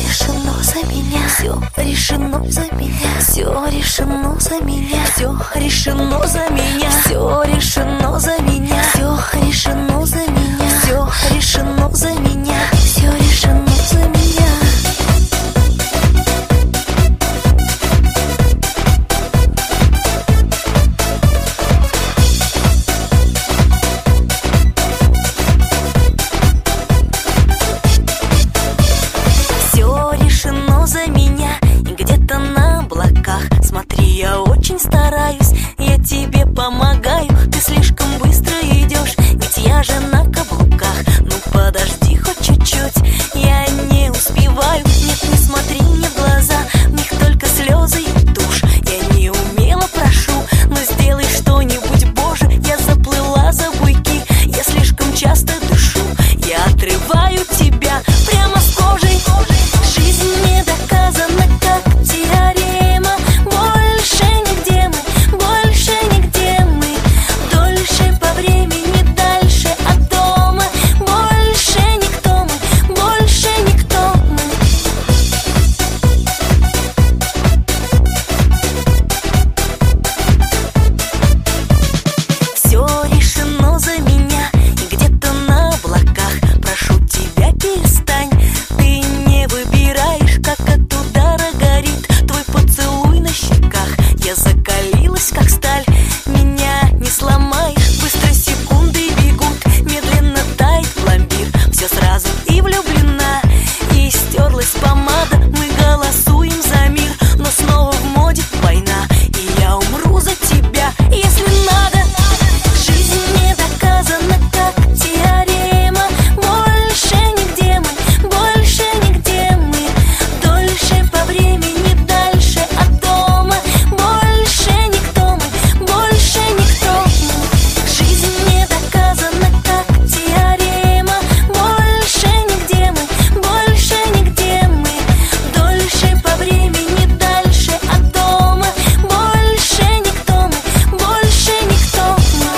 решено за меня, все решено за меня, все решено за меня, все решено за меня, все решено за меня, все решено за меня, все решено за меня, все решено за меня. Смотри, я очень стараюсь, я тебе помогаю. Ты слишком быстро идешь, ведь я же на каблуках. Ну подожди хоть чуть-чуть, я не успеваю. Нет, не смотри мне в глаза, в них только слезы и тушь. Я не умело прошу, но сделай что-нибудь, Боже. Я заплыла за буйки, я слишком часто дышу. Я отрываю тебя прямо с кожей. Жизнь не доказана, как теорема. Больше нигде мы, дольше по времени, дальше от дома. Больше никто мы, больше никто мы. Все решено за меня, и где-то на облаках. Прошу тебя, перестань, ты не выбираешь, как от удара горит твой поцелуй на щеках. Я закалилась, как сталь, меня не сломаешь. Быстро секунды бегут, медленно тает пломбир. Все сразу и влюблена, и стерлась помада. Мы голосуем за мир, но снова в моде война. И я умру за тебя, если надо. Жизнь не доказана, как теорема. Больше нигде мы, дольше по времени, дальше от дома. Больше никто мы, больше никто мы. Жизнь не доказана, как теорема. Больше нигде мы, дольше по времени, дальше от дома. Больше никто мы, больше никто мы.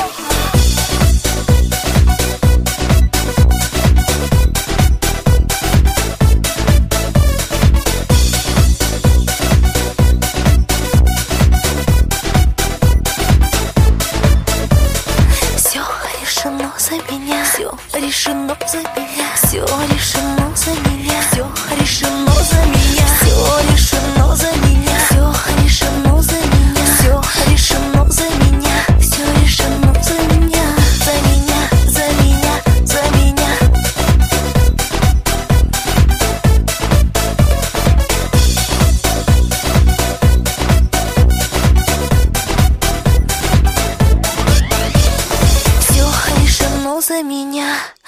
Все решено за меня, все решено за меня, все решено за меня, все решено за меня, все решено за меня, все решено за меня, все решено за меня, все решено за меня, за меня, за меня, за меня. Все решено за меня.